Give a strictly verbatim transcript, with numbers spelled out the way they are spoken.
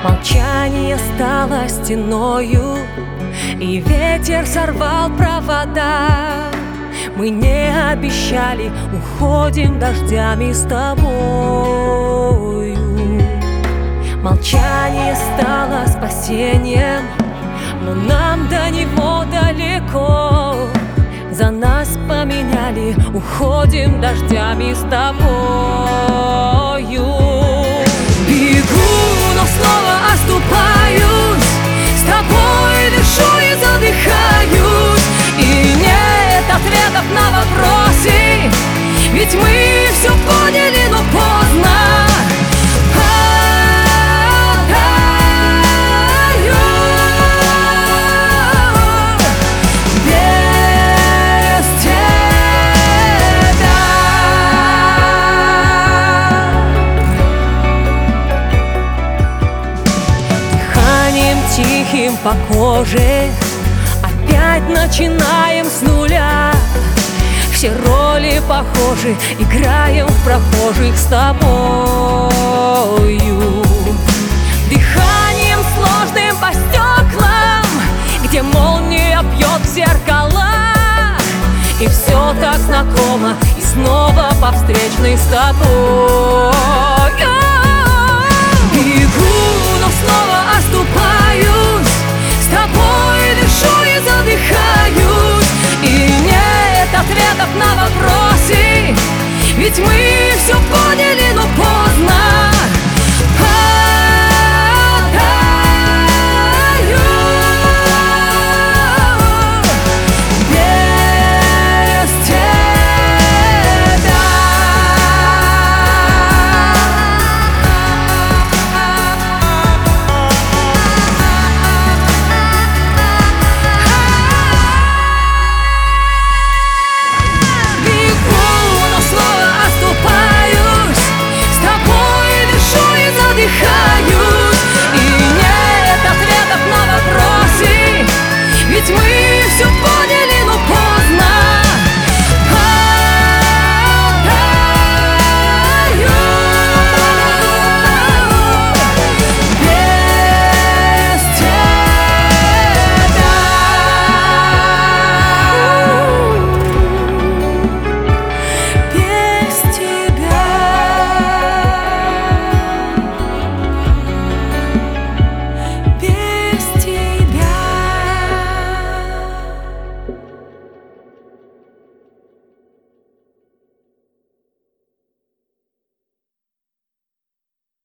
Молчание стало стеною, и ветер сорвал провода. Мы не обещали, уходим дождями с тобою. Молчание стало спасением, но нам до него далеко. За нас поменяли, уходим дождями с тобою. Бегу, но снова оступаюсь, с тобой дышу и задыхаюсь. И нет ответов на вопросы, ведь мы все поняли, но поздно. Тихим по коже опять начинаем с нуля. Все роли похожи, играем в прохожих с тобою. Дыханием сложным по стеклам, где молния бьет в зеркала. И все так знакомо, и снова по встречной с тобой. Бегу, но снова оступаюсь, с тобой дышу и задыхаюсь. И нет ответов на вопросы, ведь мы